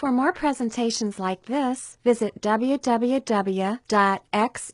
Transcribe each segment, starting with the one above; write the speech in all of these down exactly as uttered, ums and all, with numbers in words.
For more presentations like this, visit w w w dot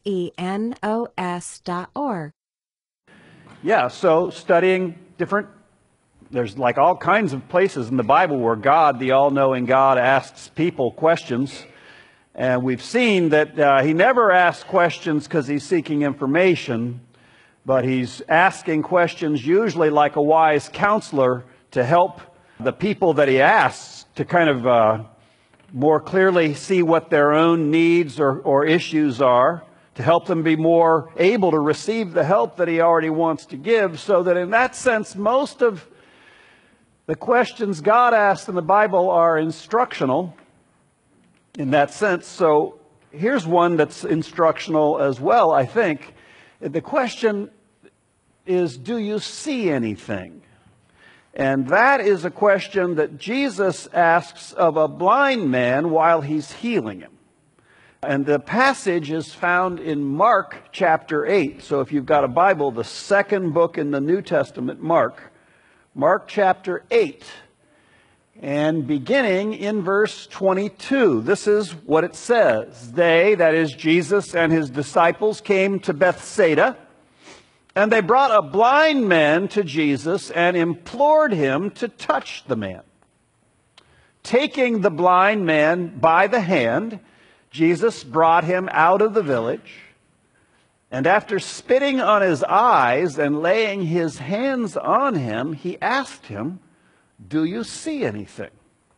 xenos dot org. Yeah, so studying different, there's like all kinds of places in the Bible where God, the all-knowing God, asks people questions. And we've seen that uh, he never asks questions because he's seeking information, but he's asking questions usually like a wise counselor to help the people that he asks to kind of uh, more clearly see what their own needs or, or issues are, to help them be more able to receive the help that he already wants to give, so that in that sense, most of the questions God asks in the Bible are instructional in that sense. So here's one that's instructional as well, I think. The question is, do you see anything? And that is a question that Jesus asks of a blind man while he's healing him. And the passage is found in Mark chapter eight. So if you've got a Bible, the second book in the New Testament, Mark. Mark chapter eight. And beginning in verse twenty-two, this is what it says. They, that is Jesus and his disciples, came to Bethsaida, and they brought a blind man to Jesus and implored him to touch the man. Taking the blind man by the hand, Jesus brought him out of the village, and after spitting on his eyes and laying his hands on him, he asked him, "Do you see anything?"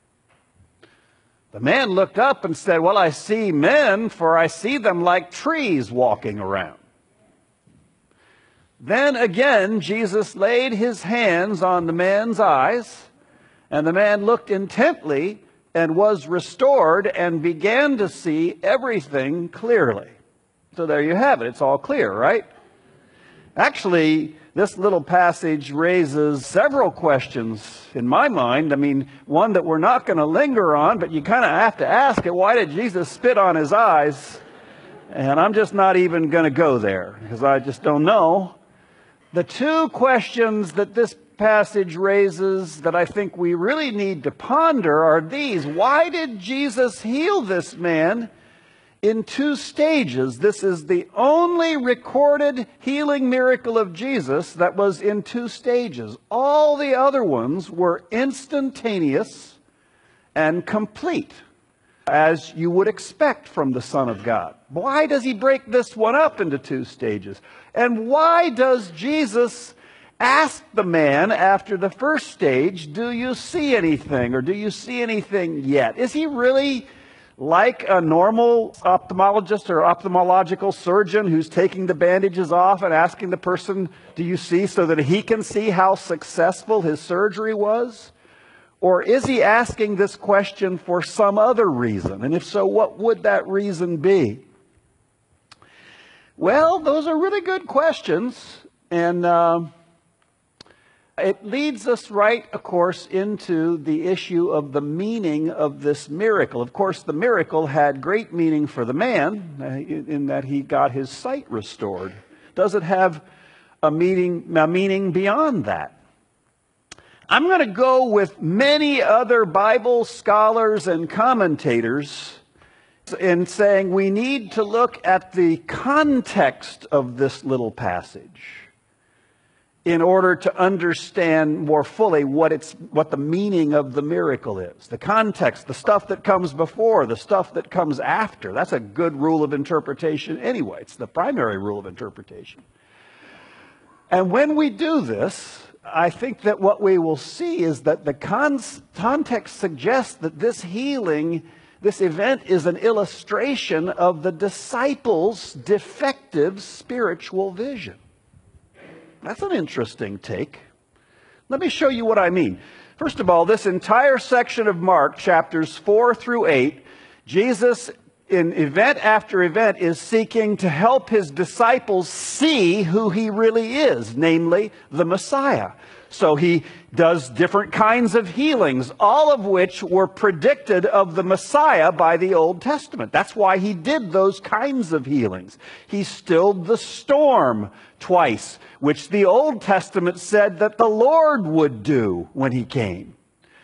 The man looked up and said, "Well, I see men, for I see them like trees walking around." Then again, Jesus laid his hands on the man's eyes, and the man looked intently and was restored and began to see everything clearly. So there you have it. It's all clear, right? Actually, this little passage raises several questions in my mind. I mean, one that we're not going to linger on, but you kind of have to ask it. Why did Jesus spit on his eyes? And I'm just not even going to go there because I just don't know. The two questions that this passage raises that I think we really need to ponder are these. Why did Jesus heal this man in two stages? This is the only recorded healing miracle of Jesus that was in two stages. All the other ones were instantaneous and complete, as you would expect from the Son of God. Why does he break this one up into two stages? And why does Jesus ask the man after the first stage, "Do you see anything?" or "Do you see anything yet?" Is he really like a normal ophthalmologist or ophthalmological surgeon who's taking the bandages off and asking the person, "Do you see?" so that he can see how successful his surgery was? Or is he asking this question for some other reason? And if so, what would that reason be? Well, those are really good questions. And uh, it leads us right, of course, into the issue of the meaning of this miracle. Of course, the miracle had great meaning for the man uh, in that he got his sight restored. Does it have a meaning, a meaning beyond that? I'm going to go with many other Bible scholars and commentators in saying we need to look at the context of this little passage in order to understand more fully what it's what the meaning of the miracle is. The context, the stuff that comes before, the stuff that comes after. That's a good rule of interpretation anyway. It's the primary rule of interpretation. And when we do this, I think that what we will see is that the con- context suggests that this healing, this event, is an illustration of the disciples' defective spiritual vision. That's an interesting take. Let me show you what I mean. First of all, this entire section of Mark, chapters four through eight, Jesus, in event after event, is seeking to help his disciples see who he really is, namely the Messiah. So he does different kinds of healings, all of which were predicted of the Messiah by the Old Testament. That's why he did those kinds of healings. He stilled the storm twice, which the Old Testament said that the Lord would do when he came.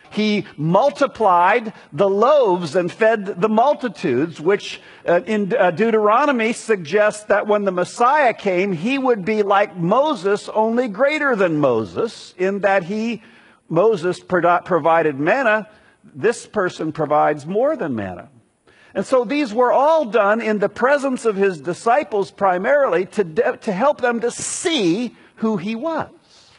He multiplied the loaves and fed the multitudes, which uh, in uh, Deuteronomy suggests that when the Messiah came, he would be like Moses, only greater than Moses, in that he, Moses pro- provided manna. This person provides more than manna. And so these were all done in the presence of his disciples primarily to, de- to help them to see who he was.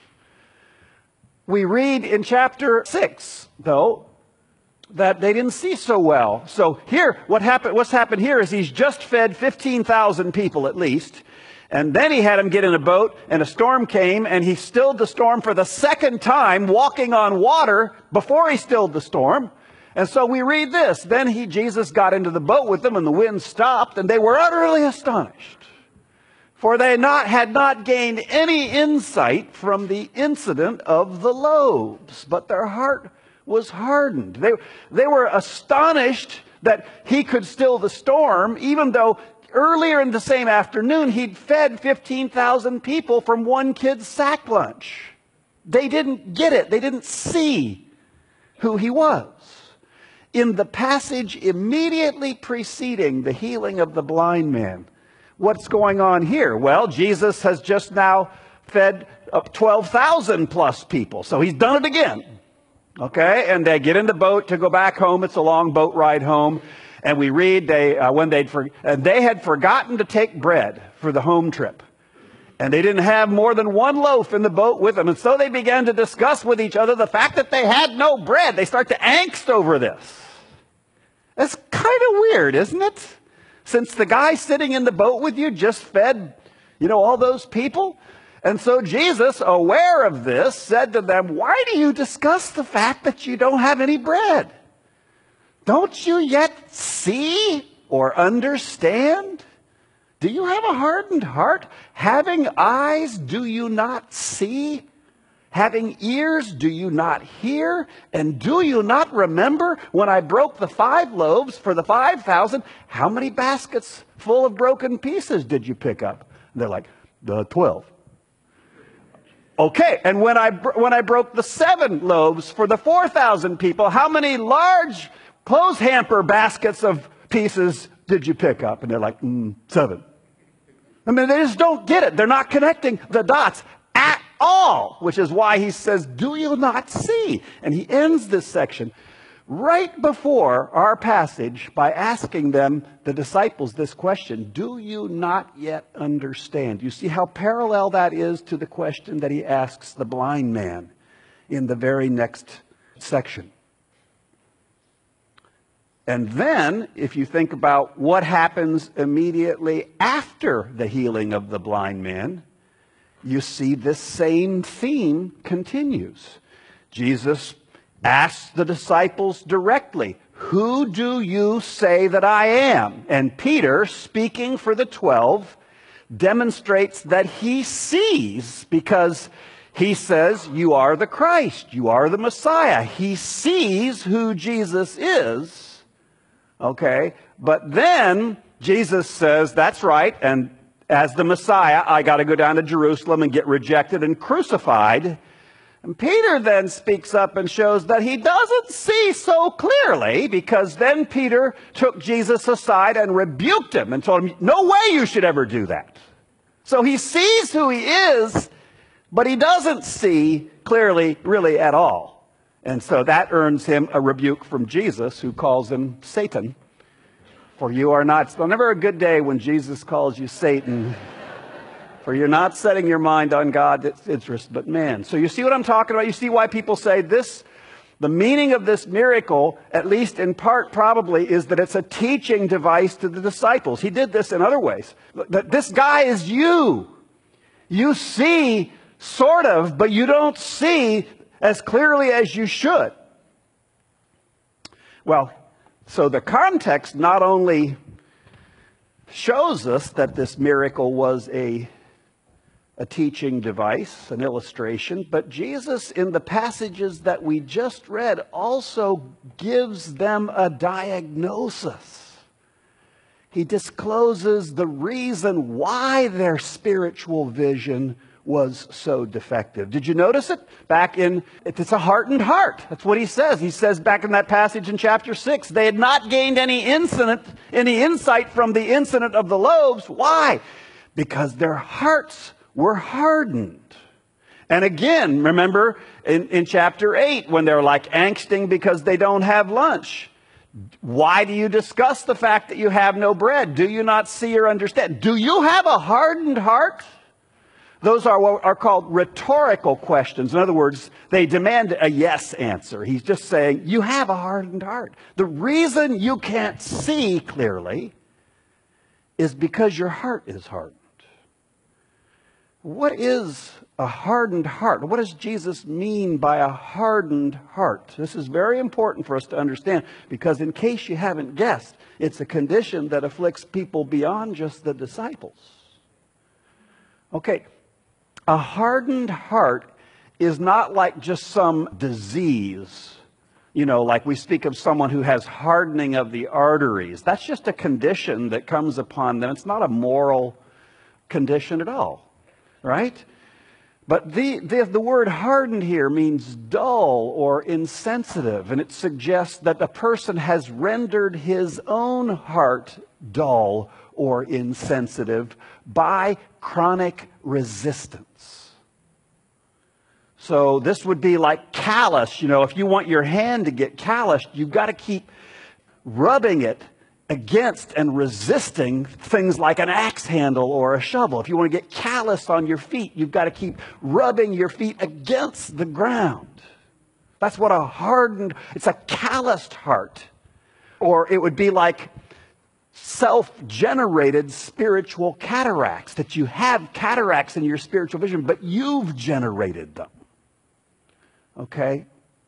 We read in chapter six, though, that they didn't see so well. So here, what happened, what's happened here is he's just fed fifteen thousand people at least. And then he had them get in a boat, and a storm came, and he stilled the storm for the second time, walking on water before he stilled the storm. And so we read this. Then he, Jesus, got into the boat with them, and the wind stopped, and they were utterly astonished. For they not, had not gained any insight from the incident of the loaves, but their heart was hardened. They, they were astonished that he could still the storm, even though earlier in the same afternoon he'd fed fifteen thousand people from one kid's sack lunch. They didn't get it. They didn't see who he was. In the passage immediately preceding the healing of the blind man, what's going on here? Well, Jesus has just now fed twelve thousand plus people. So he's done it again. Okay? And they get in the boat to go back home. It's a long boat ride home. And we read they uh, when they'd for, uh, they had forgotten to take bread for the home trip. And they didn't have more than one loaf in the boat with them. And so they began to discuss with each other the fact that they had no bread. They start to angst over this. That's kind of weird, isn't it? Since the guy sitting in the boat with you just fed, you know, all those people. And so Jesus, aware of this, said to them, why do you discuss the fact that you don't have any bread? Don't you yet see or understand? Do you have a hardened heart? Having eyes, do you not see? Having ears, do you not hear? And do you not remember when I broke the five loaves for the five thousand? How many baskets full of broken pieces did you pick up? And they're like, the twelve. Okay, and when I when I broke the seven loaves for the four thousand people, how many large clothes hamper baskets of pieces did you pick up? And they're like, mm, seven. I mean, they just don't get it. They're not connecting the dots at all, which is why he says, do you not see? And he ends this section right before our passage by asking them, the disciples, this question, do you not yet understand? You see how parallel that is to the question that he asks the blind man in the very next section. And then, if you think about what happens immediately after the healing of the blind man, you see this same theme continues. Jesus asks the disciples directly, who do you say that I am? And Peter, speaking for the twelve, demonstrates that he sees, because he says, you are the Christ, you are the Messiah. He sees who Jesus is. Okay, but then Jesus says, that's right, and as the Messiah, I got to go down to Jerusalem and get rejected and crucified. And Peter then speaks up and shows that he doesn't see so clearly, because then Peter took Jesus aside and rebuked him and told him, no way you should ever do that. So he sees who he is, but he doesn't see clearly really at all. And so that earns him a rebuke from Jesus, who calls him Satan. For you are not, it's never a good day when Jesus calls you Satan. For you're not setting your mind on God's interest, but man. So you see what I'm talking about? You see why people say this, the meaning of this miracle, at least in part probably, is that it's a teaching device to the disciples. He did this in other ways. That this guy is you. You see, sort of, but you don't see as clearly as you should. Well, so the context not only shows us that this miracle was a, a teaching device, an illustration, but Jesus, in the passages that we just read, also gives them a diagnosis. He discloses the reason why their spiritual vision was so defective. Did you notice it? Back in, it's a hardened heart. That's what he says. He says back in that passage in chapter six, they had not gained any incident, any insight from the incident of the loaves. Why? Because their hearts were hardened. And again, remember in, in chapter eight, when they're like angsting because they don't have lunch. Why do you discuss the fact that you have no bread? Do you not see or understand? Do you have a hardened heart? Those are what are called rhetorical questions. In other words, they demand a yes answer. He's just saying, you have a hardened heart. The reason you can't see clearly is because your heart is hardened. What is a hardened heart? What does Jesus mean by a hardened heart? This is very important for us to understand, because in case you haven't guessed, it's a condition that afflicts people beyond just the disciples. Okay, a hardened heart is not like just some disease. You know, like we speak of someone who has hardening of the arteries. That's just a condition that comes upon them. It's not a moral condition at all. Right? But the, the, the word hardened here means dull or insensitive, and it suggests that the person has rendered his own heart dull or insensitive by chronic resistance. So this would be like callous. You know, if you want your hand to get calloused, you've got to keep rubbing it against and resisting things like an axe handle or a shovel. If you want to get callous on your feet, you've got to keep rubbing your feet against the ground. That's what a hardened, it's a calloused heart. Or it would be like self-generated spiritual cataracts, that you have cataracts in your spiritual vision, but you've generated them. Okay?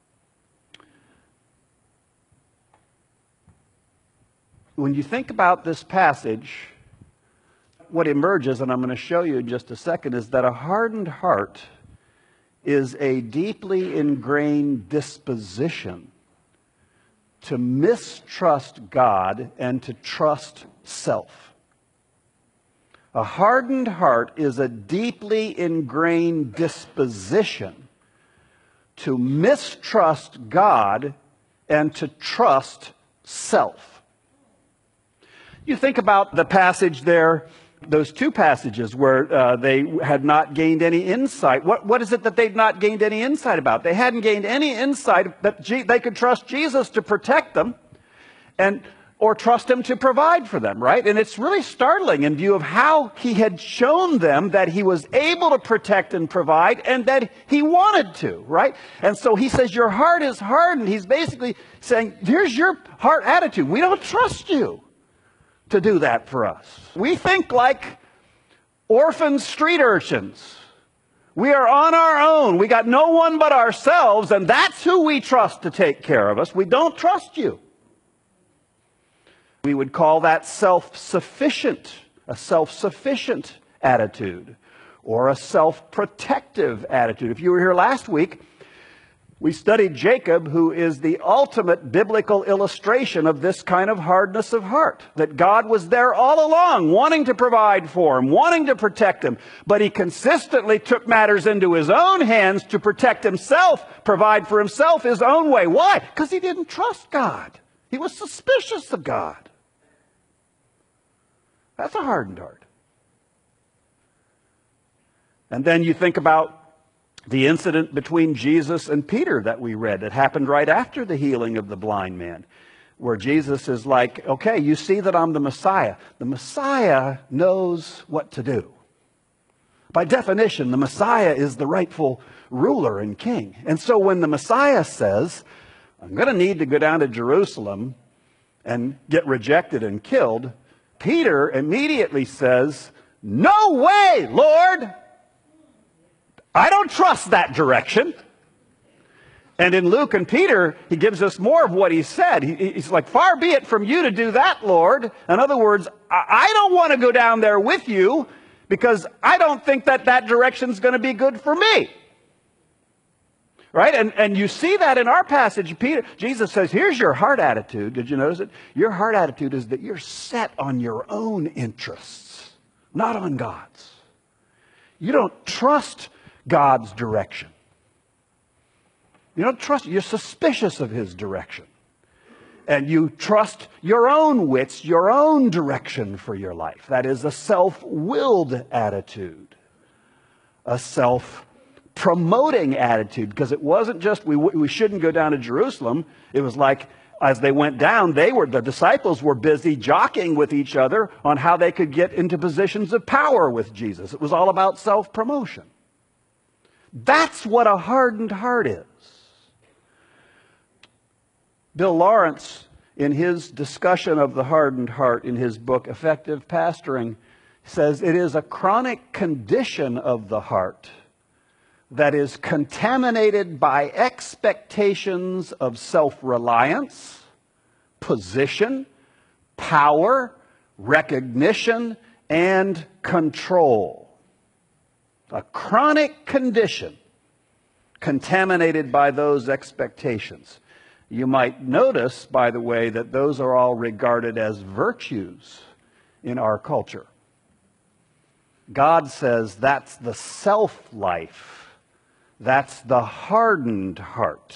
When you think about this passage, what emerges, and I'm going to show you in just a second, is that a hardened heart is a deeply ingrained disposition to mistrust God and to trust self. A hardened heart is a deeply ingrained disposition to mistrust God and to trust self. You think about the passage there, those two passages where uh, they had not gained any insight. What, what is it that they'd not gained any insight about? They hadn't gained any insight that G- they could trust Jesus to protect them and or trust him to provide for them, right? And it's really startling in view of how he had shown them that he was able to protect and provide, and that he wanted to, right? And so he says, your heart is hardened. He's basically saying, here's your heart attitude. We don't trust you to do that for us. We think like orphan street urchins. We are on our own. We got no one but ourselves, and that's who we trust to take care of us. We don't trust you. We would call that self-sufficient, a self-sufficient attitude, or a self-protective attitude. If you were here last week, we studied Jacob, who is the ultimate biblical illustration of this kind of hardness of heart. That God was there all along, wanting to provide for him, wanting to protect him. But he consistently took matters into his own hands to protect himself, provide for himself his own way. Why? Because he didn't trust God. He was suspicious of God. That's a hardened heart. And then you think about the incident between Jesus and Peter that we read, that happened right after the healing of the blind man, where Jesus is like, okay, you see that I'm the Messiah. The Messiah knows what to do. By definition, the Messiah is the rightful ruler and king. And so when the Messiah says, I'm going to need to go down to Jerusalem and get rejected and killed, Peter immediately says, no way, Lord! I don't trust that direction. And in Luke and Peter, he gives us more of what he said. He, he's like, far be it from you to do that, Lord. In other words, I, I don't want to go down there with you because I don't think that that direction's going to be good for me. Right? And, and you see that in our passage. Peter, Jesus says, here's your heart attitude. Did you notice it? Your heart attitude is that you're set on your own interests, not on God's. You don't trust God's direction. You don't trust, you're suspicious of His direction. And you trust your own wits, your own direction for your life. That is a self-willed attitude. A self-promoting attitude. Because it wasn't just, we, we shouldn't go down to Jerusalem. It was like, as they went down, they were, the disciples were busy jockeying with each other on how they could get into positions of power with Jesus. It was all about self-promotion. That's what a hardened heart is. Bill Lawrence, in his discussion of the hardened heart in his book, Effective Pastoring, says it is a chronic condition of the heart that is contaminated by expectations of self-reliance, position, power, recognition, and control. A chronic condition contaminated by those expectations. You might notice, by the way, that those are all regarded as virtues in our culture. God says that's the self-life. That's the hardened heart.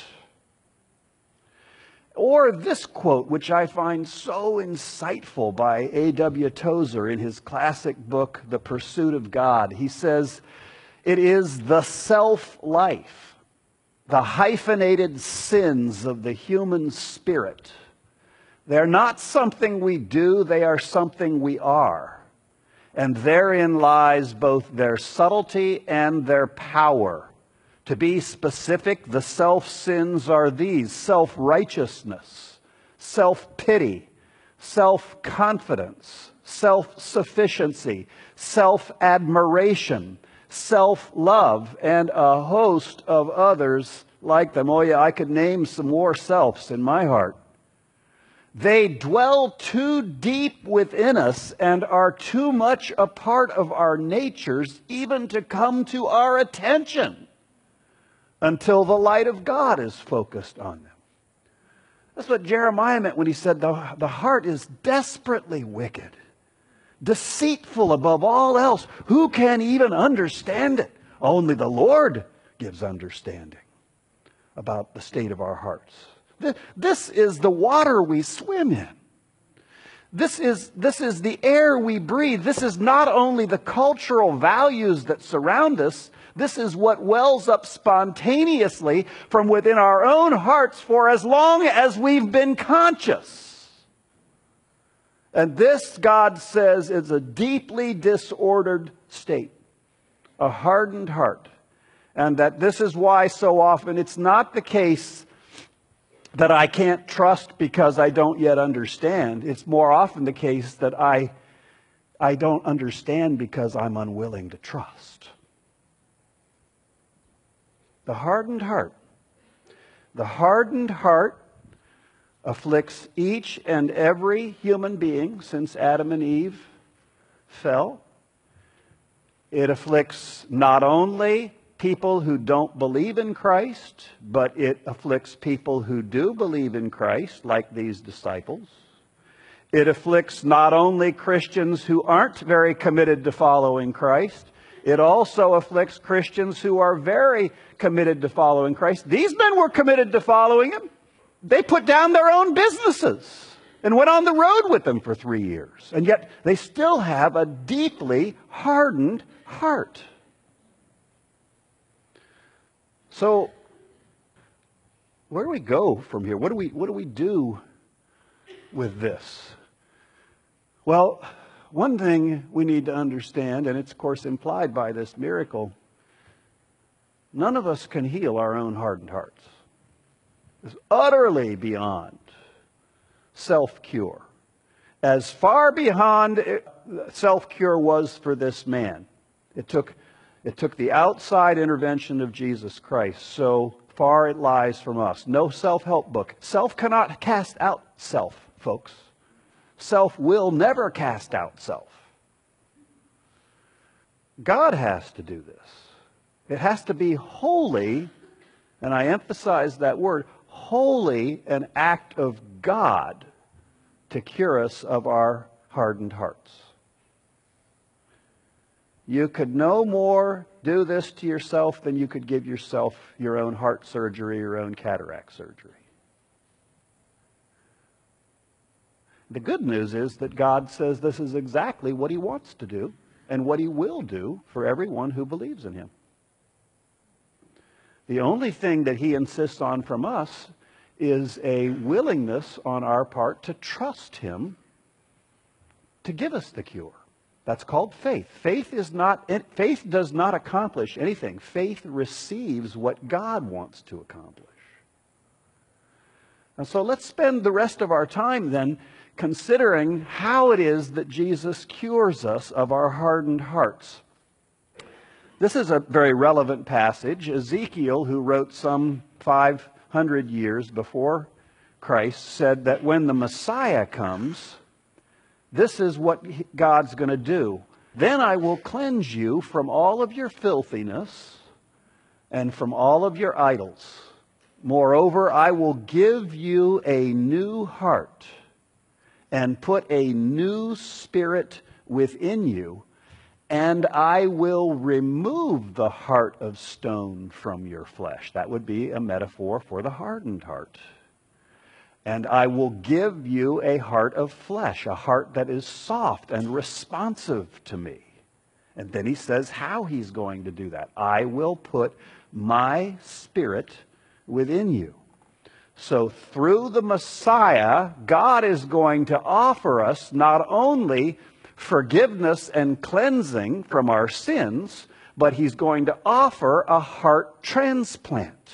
Or this quote, which I find so insightful, by A W Tozer in his classic book, The Pursuit of God. He says, it is the self-life, the hyphenated sins of the human spirit. They're not something we do, they are something we are. And therein lies both their subtlety and their power. To be specific, the self-sins are these: self-righteousness, self-pity, self-confidence, self-sufficiency, self-admiration, self-love, and a host of others like them. Oh yeah, I could name some more selves in my heart. They dwell too deep within us and are too much a part of our natures even to come to our attention until the light of God is focused on them. That's what Jeremiah meant when he said the, the heart is desperately wicked, deceitful above all else. Who can even understand it? Only the Lord gives understanding about the state of our hearts. This is the water we swim in. This is, this is the air we breathe. This is not only the cultural values that surround us. This is what wells up spontaneously from within our own hearts for as long as we've been conscious. And this, God says, is a deeply disordered state, a hardened heart. And that this is why so often it's not the case that I can't trust because I don't yet understand. It's more often the case that I, I don't understand because I'm unwilling to trust. The hardened heart. The hardened heart afflicts each and every human being since Adam and Eve fell. It afflicts not only people who don't believe in Christ, but it afflicts people who do believe in Christ, like these disciples. It afflicts not only Christians who aren't very committed to following Christ, it also afflicts Christians who are very committed to following Christ. These men were committed to following Him. They put down their own businesses and went on the road with them for three years. And yet they still have a deeply hardened heart. So, where do we go from here? What do we, what do we do with this? Well, one thing we need to understand, and it's of course implied by this miracle, none of us can heal our own hardened hearts. It's utterly beyond self-cure. As far beyond self-cure was for this man. It took, it took the outside intervention of Jesus Christ. So far it lies from us. No self-help book. Self cannot cast out self, folks. Self will never cast out self. God has to do this. It has to be wholly, and I emphasize that word, wholly an act of God to cure us of our hardened hearts. You could no more do this to yourself than you could give yourself your own heart surgery, your own cataract surgery. The good news is that God says this is exactly what He wants to do and what He will do for everyone who believes in Him. The only thing that He insists on from us is a willingness on our part to trust Him to give us the cure. That's called faith. Faith is not, faith does not accomplish anything. Faith receives what God wants to accomplish. And so let's spend the rest of our time then considering how it is that Jesus cures us of our hardened hearts. This is a very relevant passage. Ezekiel, who wrote some five hundred years before Christ, said that when the Messiah comes, this is what God's going to do. Then I will cleanse you from all of your filthiness and from all of your idols. Moreover, I will give you a new heart and put a new spirit within you, and I will remove the heart of stone from your flesh. That would be a metaphor for the hardened heart. And I will give you a heart of flesh, a heart that is soft and responsive to me. And then he says how he's going to do that. I will put my spirit within you. So through the Messiah, God is going to offer us not only forgiveness and cleansing from our sins, but He's going to offer a heart transplant.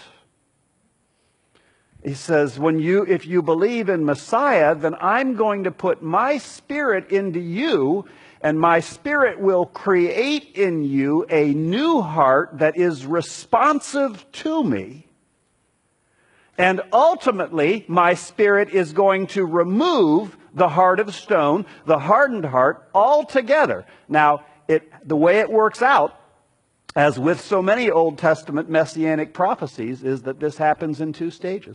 He says, when you, if you believe in Messiah, then I'm going to put my spirit into you, and my spirit will create in you a new heart that is responsive to me. And ultimately, my spirit is going to remove the heart of stone, the hardened heart, altogether. Now, it, the way it works out, as with so many Old Testament messianic prophecies, is that this happens in two stages.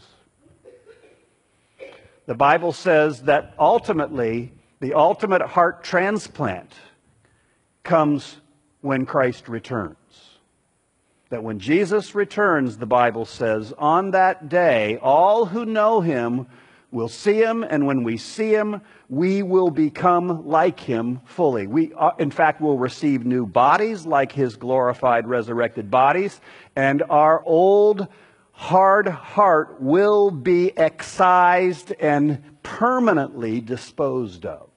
The Bible says that ultimately, the ultimate heart transplant comes when Christ returns. That when Jesus returns, the Bible says, on that day, all who know Him will see Him, and when we see Him, we will become like Him fully. We, in fact, will receive new bodies like His glorified, resurrected bodies, and our old, hard heart will be excised and permanently disposed of.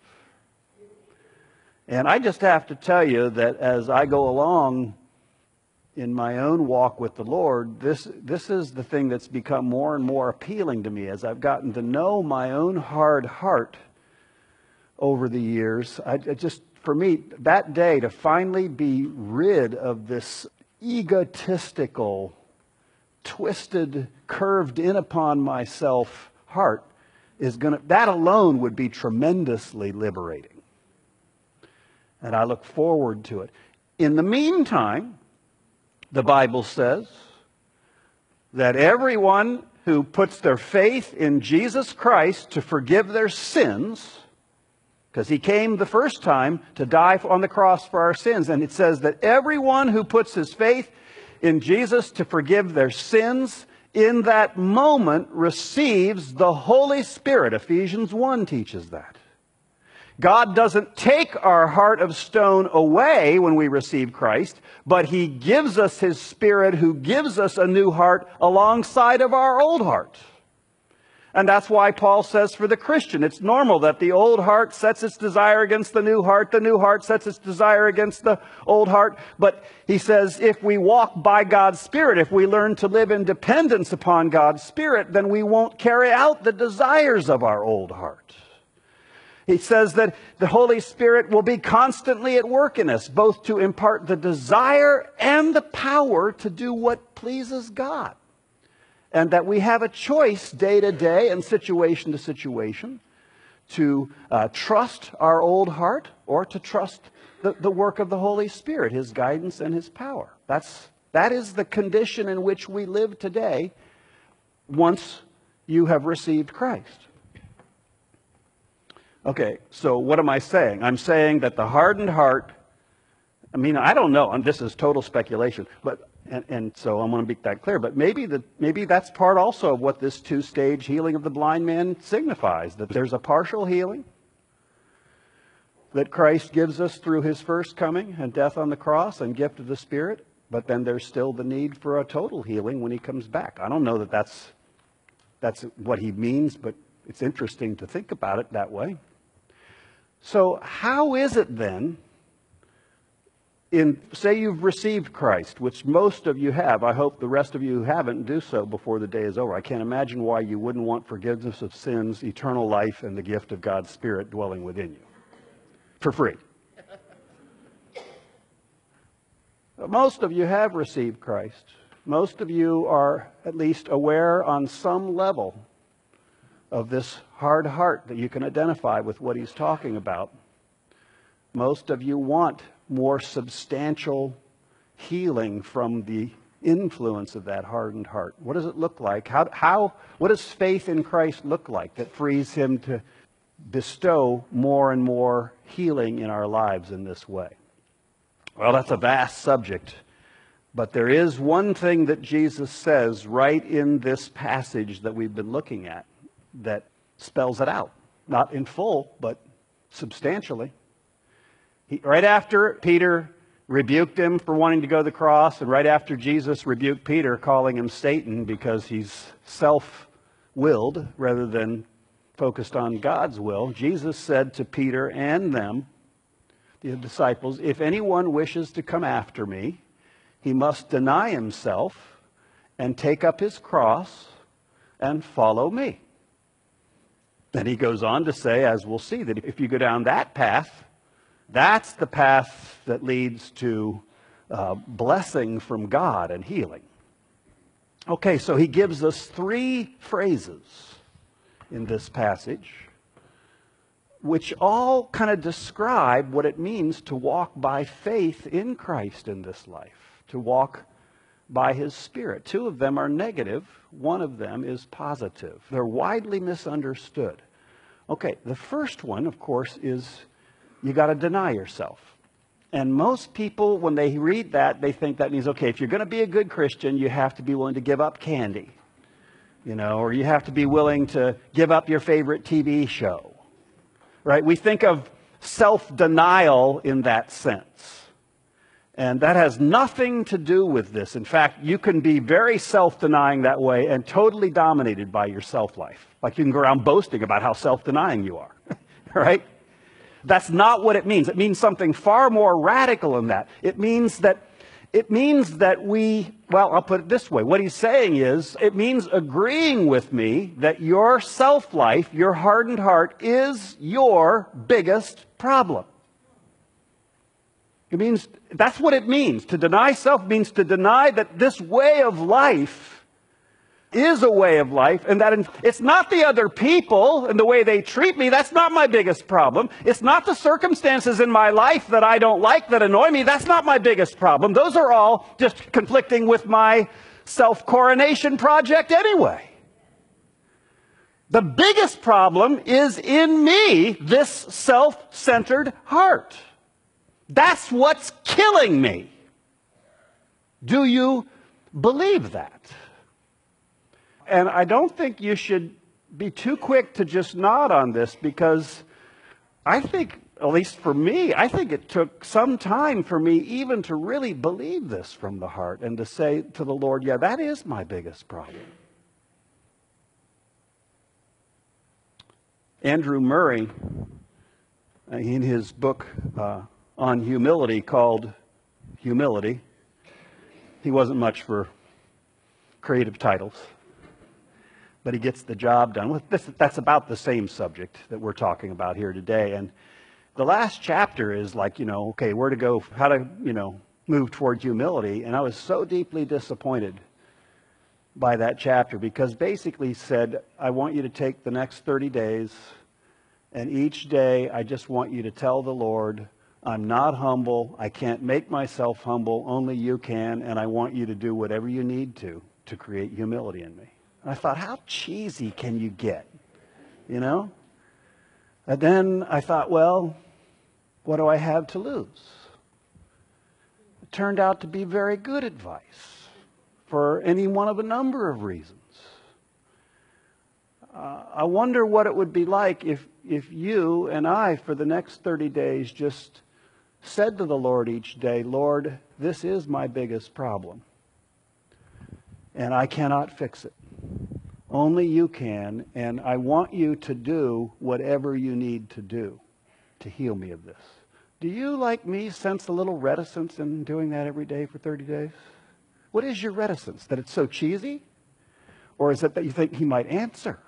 And I just have to tell you that as I go along in my own walk with the Lord, this, this is the thing that's become more and more appealing to me as I've gotten to know my own hard heart over the years. I, I just, for me, that day to finally be rid of this egotistical, twisted, curved in upon myself heart is going to, that alone would be tremendously liberating. And I look forward to it. In the meantime, the Bible says that everyone who puts their faith in Jesus Christ to forgive their sins, because He came the first time to die on the cross for our sins, and it says that everyone who puts his faith in Jesus to forgive their sins, in that moment receives the Holy Spirit. Ephesians one teaches that. God doesn't take our heart of stone away when we receive Christ, but He gives us His Spirit, who gives us a new heart alongside of our old heart. And that's why Paul says for the Christian, it's normal that the old heart sets its desire against the new heart, the new heart sets its desire against the old heart. But he says if we walk by God's Spirit, if we learn to live in dependence upon God's Spirit, then we won't carry out the desires of our old heart. He says that the Holy Spirit will be constantly at work in us, both to impart the desire and the power to do what pleases God. And that we have a choice day to day and situation to situation to uh, trust our old heart or to trust the, the work of the Holy Spirit, His guidance and His power. That's, that is the condition in which we live today once you have received Christ. Okay, so what am I saying? I'm saying that the hardened heart I mean, I don't know, and this is total speculation, but and, and so I want to make that clear. But maybe the maybe that's part also of what this two-stage healing of the blind man signifies, that there's a partial healing that Christ gives us through his first coming and death on the cross and gift of the Spirit, but then there's still the need for a total healing when he comes back. I don't know that that's, that's what he means, but it's interesting to think about it that way. So how is it then, in say you've received Christ, which most of you have, I hope the rest of you who haven't do so before the day is over. I can't imagine why you wouldn't want forgiveness of sins, eternal life, and the gift of God's Spirit dwelling within you. For free. Most of you have received Christ. Most of you are at least aware on some level of this hard heart that you can identify with what he's talking about. Most of you want more substantial healing from the influence of that hardened heart. What does it look like? How, how, what does faith in Christ look like that frees him to bestow more and more healing in our lives in this way? Well, that's a vast subject, but there is one thing that Jesus says right in this passage that we've been looking at that spells it out. Not in full, but substantially. He, right after Peter rebuked him for wanting to go to the cross, and right after Jesus rebuked Peter, calling him Satan because he's self-willed rather than focused on God's will, Jesus said to Peter and them, the disciples, if anyone wishes to come after me, he must deny himself and take up his cross and follow me. Then he goes on to say, as we'll see, that if you go down that path, that's the path that leads to uh, blessing from God and healing. Okay, so he gives us three phrases in this passage, which all kind of describe what it means to walk by faith in Christ in this life, to walk by his Spirit. Two of them are negative. One of them is positive. They're widely misunderstood. Okay, the first one, of course, is you got to deny yourself. And most people, when they read that, they think that means, okay, if you're going to be a good Christian, you have to be willing to give up candy. You know, or you have to be willing to give up your favorite T V show, right? We think of self-denial in that sense. And that has nothing to do with this. In fact, you can be very self-denying that way and totally dominated by your self-life. Like you can go around boasting about how self-denying you are, right? That's not what it means. It means something far more radical than that. It means that It means that we, well, I'll put it this way. What he's saying is, it means agreeing with me that your self-life, your hardened heart, is your biggest problem. It means, that's what it means. To deny self means to deny that this way of life is a way of life, and that it's not the other people and the way they treat me. That's not my biggest problem. It's not the circumstances in my life that I don't like that annoy me. That's not my biggest problem. Those are all just conflicting with my self-coronation project anyway. The biggest problem is in me, this self-centered heart. That's what's killing me. Do you believe that? And I don't think you should be too quick to just nod on this, because I think, at least for me, I think it took some time for me even to really believe this from the heart and to say to the Lord, yeah, that is my biggest problem. Andrew Murray, in his book uh, on humility called Humility, he wasn't much for creative titles, but he gets the job done. Well, this, that's about the same subject that we're talking about here today. And the last chapter is like, you know, okay, where to go, how to, you know, move toward humility. And I was so deeply disappointed by that chapter, because basically said, I want you to take the next thirty days, and each day I just want you to tell the Lord, I'm not humble, I can't make myself humble, only you can, and I want you to do whatever you need to to create humility in me. And I thought, how cheesy can you get? You know? And then I thought, well, what do I have to lose? It turned out to be very good advice for any one of a number of reasons. Uh, I wonder what it would be like if, if you and I, for the next thirty days, just said to the Lord each day, Lord, this is my biggest problem, and I cannot fix it. Only you can, and I want you to do whatever you need to do to heal me of this. Do you, like me, sense a little reticence in doing that every day for thirty days? What is your reticence? That it's so cheesy? Or is it that you think he might answer?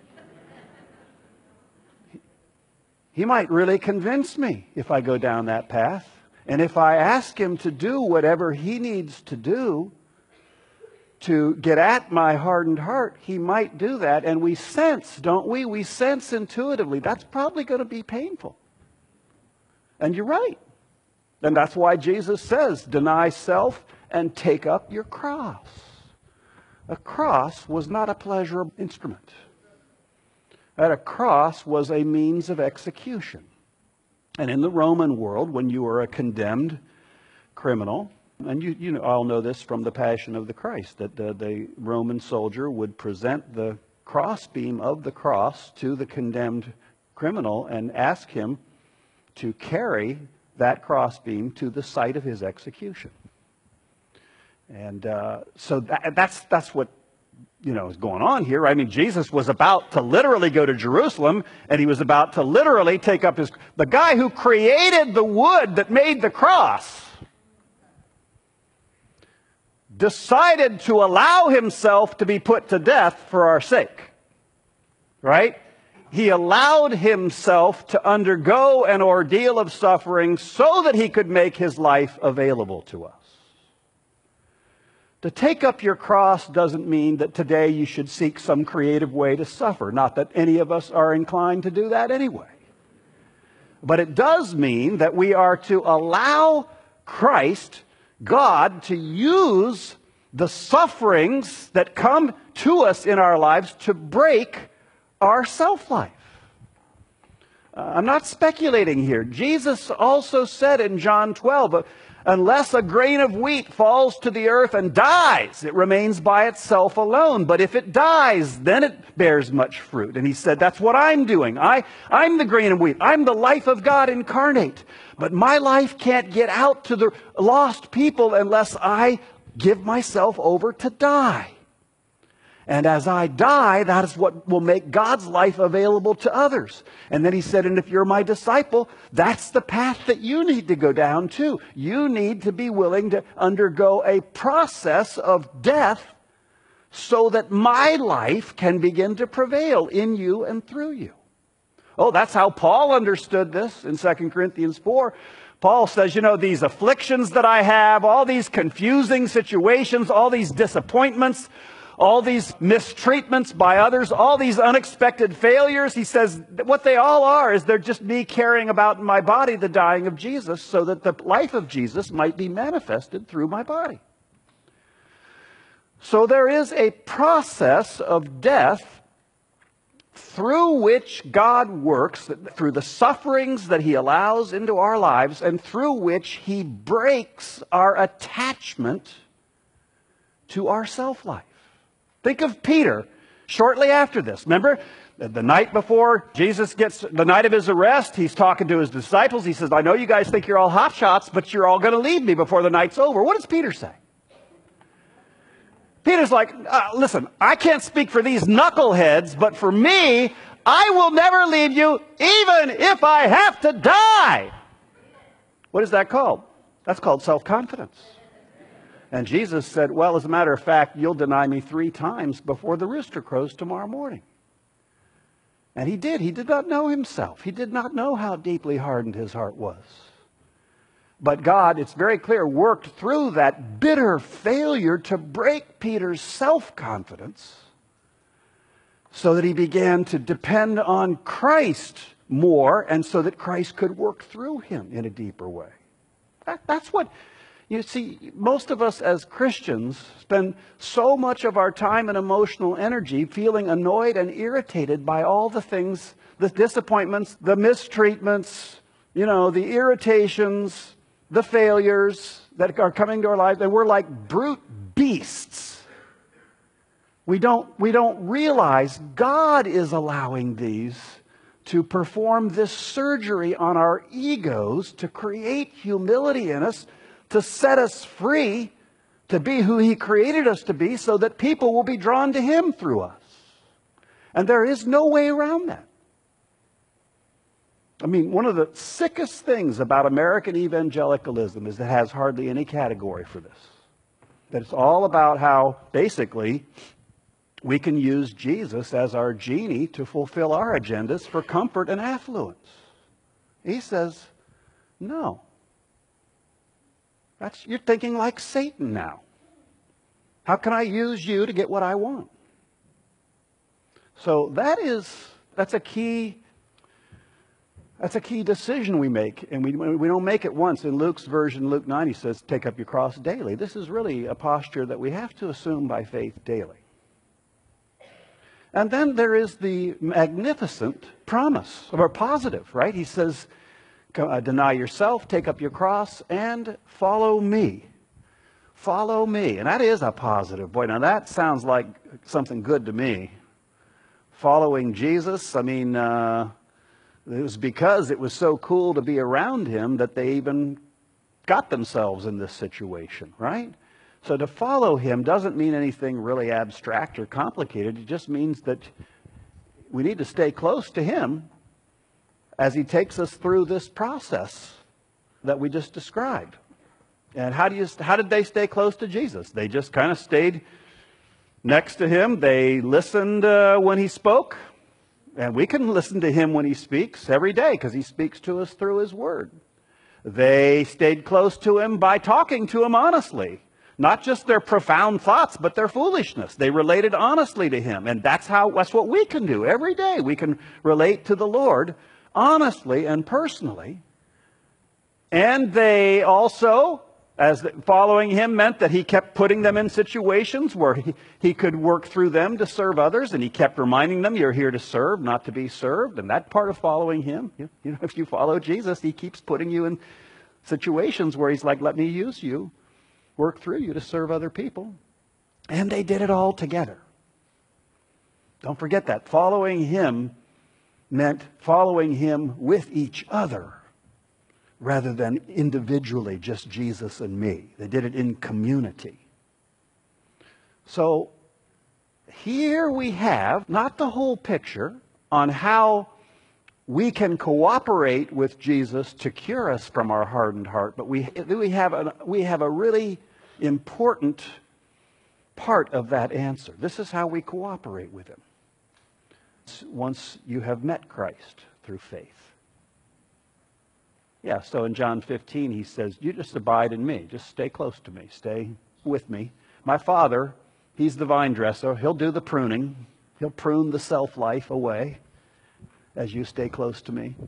He might really convince me if I go down that path. And if I ask him to do whatever he needs to do to get at my hardened heart, he might do that. And we sense, don't we? We sense intuitively that's probably going to be painful. And you're right. And that's why Jesus says, deny self and take up your cross. A cross was not a pleasurable instrument. That a cross was a means of execution. And in the Roman world, when you were a condemned criminal, and you, you all know this from the Passion of the Christ, that the, the Roman soldier would present the crossbeam of the cross to the condemned criminal and ask him to carry that crossbeam to the site of his execution. And uh, so that, that's, that's what you know, is going on here. I mean, Jesus was about to literally go to Jerusalem, and he was about to literally take up his... The guy who created the wood that made the cross decided to allow himself to be put to death for our sake. Right? He allowed himself to undergo an ordeal of suffering so that he could make his life available to us. To take up your cross doesn't mean that today you should seek some creative way to suffer. Not that any of us are inclined to do that anyway. But it does mean that we are to allow Christ, God, to use the sufferings that come to us in our lives to break our self-life. Uh, I'm not speculating here. Jesus also said in John twelve, uh, unless a grain of wheat falls to the earth and dies, it remains by itself alone. But if it dies, then it bears much fruit. And he said, that's what I'm doing. I, I'm the grain of wheat. I'm the life of God incarnate. But my life can't get out to the lost people unless I give myself over to die. And as I die, that is what will make God's life available to others. And then he said, and if you're my disciple, that's the path that you need to go down too. You need to be willing to undergo a process of death so that my life can begin to prevail in you and through you. Oh, that's how Paul understood this in Second Corinthians four. Paul says, you know, these afflictions that I have, all these confusing situations, all these disappointments, all these mistreatments by others, all these unexpected failures, he says, what they all are is they're just me carrying about in my body the dying of Jesus so that the life of Jesus might be manifested through my body. So there is a process of death through which God works, through the sufferings that he allows into our lives, and through which he breaks our attachment to our self-life. Think of Peter shortly after this. Remember, the night before Jesus gets, the night of his arrest, he's talking to his disciples. He says, I know you guys think you're all hotshots, but you're all going to leave me before the night's over. What does Peter say? Peter's like, uh, listen, I can't speak for these knuckleheads, but for me, I will never leave you even if I have to die. What is that called? That's called self-confidence. And Jesus said, well, as a matter of fact, you'll deny me three times before the rooster crows tomorrow morning. And he did. He did not know himself. He did not know how deeply hardened his heart was. But God, it's very clear, worked through that bitter failure to break Peter's self-confidence so that he began to depend on Christ more, and so that Christ could work through him in a deeper way. That, that's what... You see, most of us as Christians spend so much of our time and emotional energy feeling annoyed and irritated by all the things, the disappointments, the mistreatments, you know, the irritations, the failures that are coming to our lives, and we're like brute beasts. We don't, we don't realize God is allowing these to perform this surgery on our egos, to create humility in us, to set us free, to be who He created us to be, so that people will be drawn to Him through us. And there is no way around that. I mean, one of the sickest things about American evangelicalism is that it has hardly any category for this. That it's all about how, basically, we can use Jesus as our genie to fulfill our agendas for comfort and affluence. He says, no. That's, you're thinking like Satan now. How can I use you to get what I want? So that is, that's a key, that's a key decision we make. And we, we don't make it once. In Luke's version, Luke nine, he says, take up your cross daily. This is really a posture that we have to assume by faith daily. And then there is the magnificent promise, or positive, right? He says, deny yourself, take up your cross, and follow me. Follow me. And that is a positive. Boy, now that sounds like something good to me. Following Jesus, I mean, uh, it was because it was so cool to be around Him that they even got themselves in this situation, right? So to follow Him doesn't mean anything really abstract or complicated. It just means that we need to stay close to Him as He takes us through this process that we just described. And how do you, how did they stay close to Jesus? They just kind of stayed next to Him. They listened uh, when He spoke. And we can listen to Him when He speaks every day, because He speaks to us through His Word. They stayed close to Him by talking to Him honestly. Not just their profound thoughts, but their foolishness. They related honestly to Him. And that's how, that's what we can do every day. We can relate to the Lord honestly and personally. And they also, as following Him meant that He kept putting them in situations where he, he could work through them to serve others. And He kept reminding them, you're here to serve, not to be served. And that part of following Him, you, you know, if you follow Jesus, He keeps putting you in situations where He's like, let me use you, work through you to serve other people. And they did it all together. Don't forget that. Following Him meant following Him with each other rather than individually, just Jesus and me. They did it in community. So here we have, not the whole picture, on how we can cooperate with Jesus to cure us from our hardened heart, but we, we, have, a, we have a really important part of that answer. This is how we cooperate with Him. Once you have met Christ through faith. Yeah, so in John fifteen, He says, you just abide in me. Just stay close to me. Stay with me. My Father, He's the vine dresser. He'll do the pruning. He'll prune the self-life away as you stay close to me.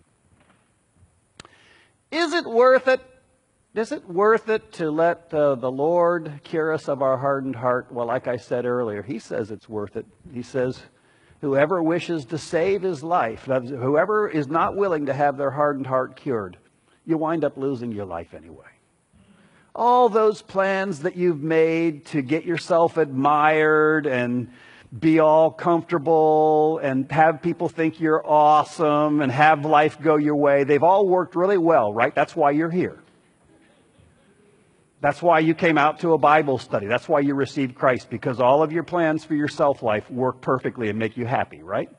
Is it worth it? Is it worth it to let uh, the Lord cure us of our hardened heart? Well, like I said earlier, He says it's worth it. He says, whoever wishes to save his life, whoever is not willing to have their hardened heart cured, you wind up losing your life anyway. All those plans that you've made to get yourself admired and be all comfortable and have people think you're awesome and have life go your way, they've all worked really well, right? That's why you're here. That's why you came out to a Bible study. That's why you received Christ, because all of your plans for your self-life work perfectly and make you happy, right?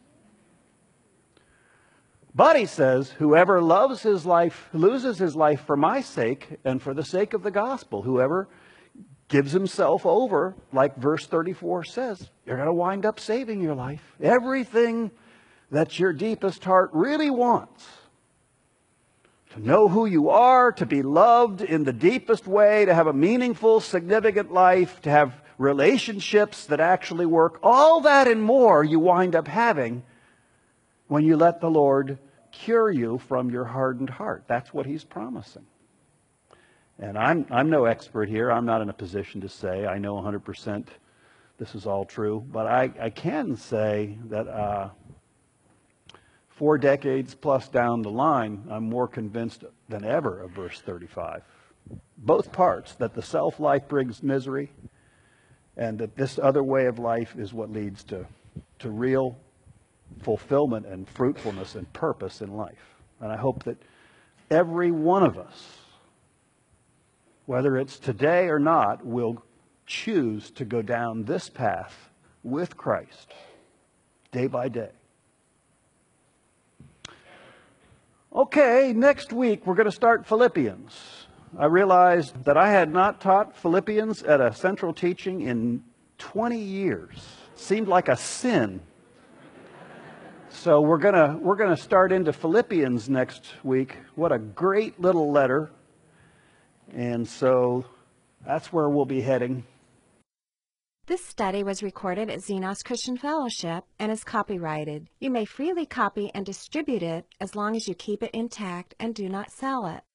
But He says, whoever loves his life, loses his life for my sake and for the sake of the gospel. Whoever gives himself over, like verse thirty-four says, you're going to wind up saving your life. Everything that your deepest heart really wants. To know who you are, to be loved in the deepest way, to have a meaningful, significant life, to have relationships that actually work. All that and more you wind up having when you let the Lord cure you from your hardened heart. That's what He's promising. And I'm, I'm no expert here. I'm not in a position to say I know one hundred percent this is all true. But I, I can say that uh, four decades plus down the line, I'm more convinced than ever of verse thirty-five. Both parts, that the self-life brings misery and that this other way of life is what leads to, to real fulfillment and fruitfulness and purpose in life. And I hope that every one of us, whether it's today or not, will choose to go down this path with Christ day by day. Okay, next week we're going to start Philippians. I realized that I had not taught Philippians at a central teaching in twenty years. Seemed like a sin. So we're going to we're going to start into Philippians next week. What a great little letter. And so that's where we'll be heading. This study was recorded at Xenos Christian Fellowship and is copyrighted. You may freely copy and distribute it as long as you keep it intact and do not sell it.